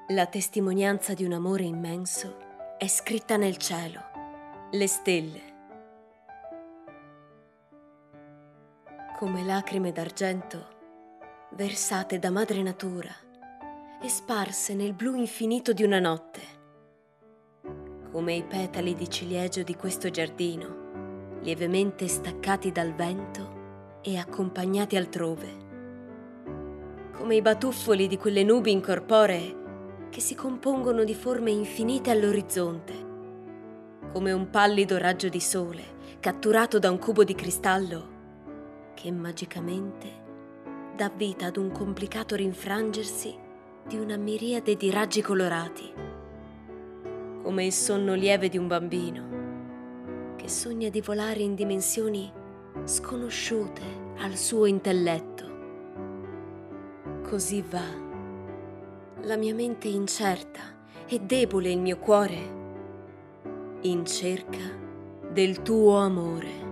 La testimonianza di un amore immenso è scritta nel cielo, le stelle. Come lacrime d'argento versate da madre natura e sparse nel blu infinito di una notte. Come i petali di ciliegio di questo giardino, lievemente staccati dal vento e accompagnati altrove. Come i batuffoli di quelle nubi incorporee che si compongono di forme infinite all'orizzonte, come un pallido raggio di sole catturato da un cubo di cristallo che magicamente dà vita ad un complicato rinfrangersi di una miriade di raggi colorati, come il sonno lieve di un bambino che sogna di volare in dimensioni sconosciute al suo intelletto. Così va la mia mente incerta e debole il mio cuore in cerca del tuo amore.